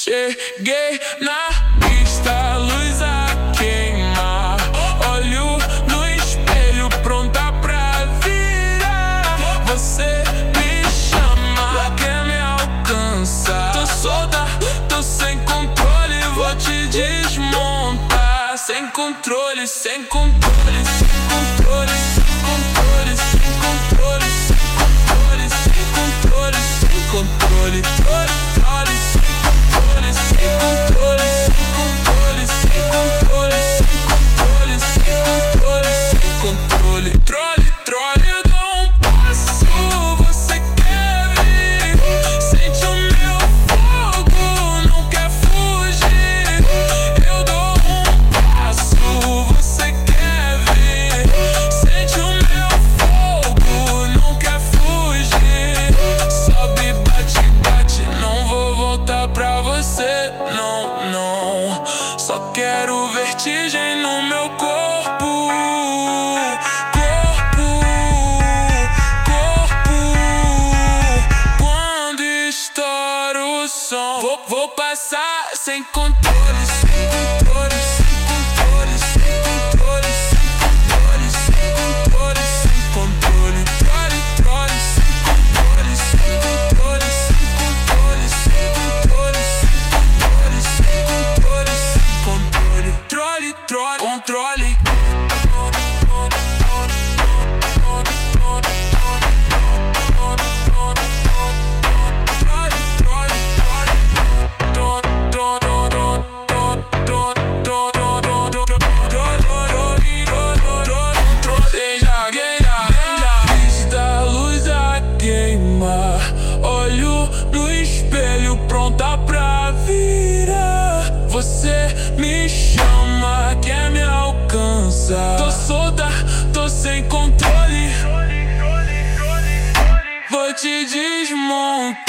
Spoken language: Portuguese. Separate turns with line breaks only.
Cheguei na pista, a luz a queimar. Olho no espelho, pronta pra virar. Você me chama, quer me alcançar. Tô solta, tô sem controle, vou te desmontar. Sem controle, sem controle, sem controle, sem controle, sem controle, sem controle, sem controle, sem controle, controle. Sem controle, sem controle, sem controle, sem controle, sem controle, sem controle. Trole, trole, eu dou um passo, você quer vir? Sente o meu fogo, não quer fugir. Eu dou um passo, você quer vir? Sente o meu fogo, não quer fugir. Sobe, bate, bate, não vou voltar pra você. Não, não, só quero vertigem no meu corpo. Corpo, corpo. Quando estoura o som, vou passar sem controle, sem controle, sem controle, sem controle, sem controle, sem controle, sem controle. Trole, trole, sem controle, sem controle, sem controle, sem controle, sem controle, sem controle. Trole, trole, controle. Olho no espelho, pronta pra virar. Você me chama, quer me alcançar. Tô solta, tô sem controle, vou te desmontar.